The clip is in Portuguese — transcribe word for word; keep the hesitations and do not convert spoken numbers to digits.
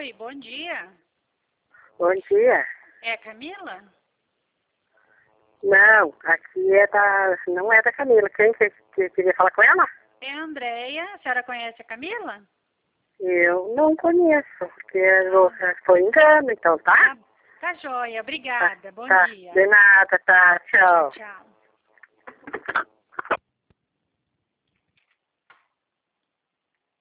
Oi, bom dia. Bom dia. É a Camila? Não, aqui é da... não é da Camila. Quem que, que queria falar com ela? É a Andréia. A senhora conhece a Camila? Eu não conheço, porque eu- foi engano, então, tá? Tá, tá joia. Obrigada. Bom tá. dia. De nada, tá. Tchau. Tchau.